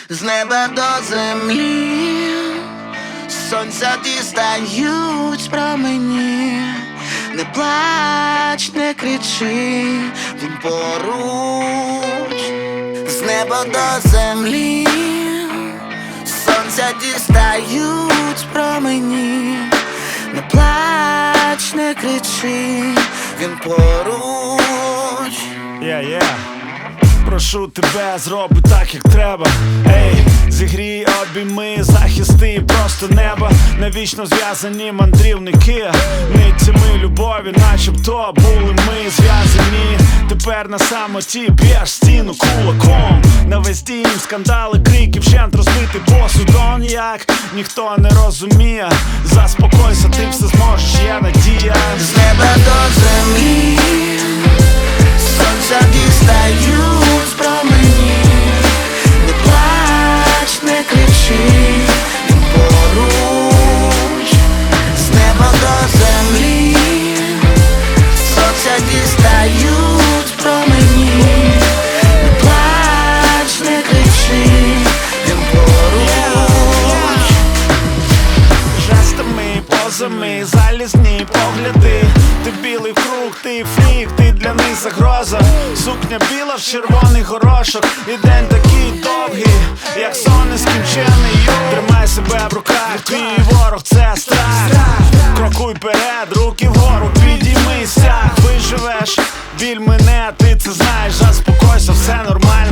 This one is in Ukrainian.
з неба до землі, сонця дістають промені. Не плач, не кричи, він поруч, з неба до землі, сонця дістають промені. Не плач, не кричи, він поруч. Прошу тебе, зроби так, як треба. Ей, зігрій, обійми, захисти просто неба. Навічно зв'язані мандрівники нитями любові, начебто були ми зв'язані. Тепер на самоті б'єш стіну кулаком. На весь дім скандали, крики, вщент розбитий посудом. Як ніхто не розуміє, заспокойся, ти все зможеш, є надія. З неба до землі, сонця дістають промені. Не плач, не кричи, він поруч, з неба до землі, сонця дістають промені. Не плач, не кричи, він поруч. Жестами, позами, залізні погляди. Ти білий круг, ти фрік, ти для них загроза. Сукня біла в червоний горошок. І день такий довгий, як сон нескінчений. Тримай себе в руках, твій ворог це страх. Крокуй вперед, руки вгору, підіймися. Виживеш, біль мене, ти це знаєш. Заспокойся, все нормально.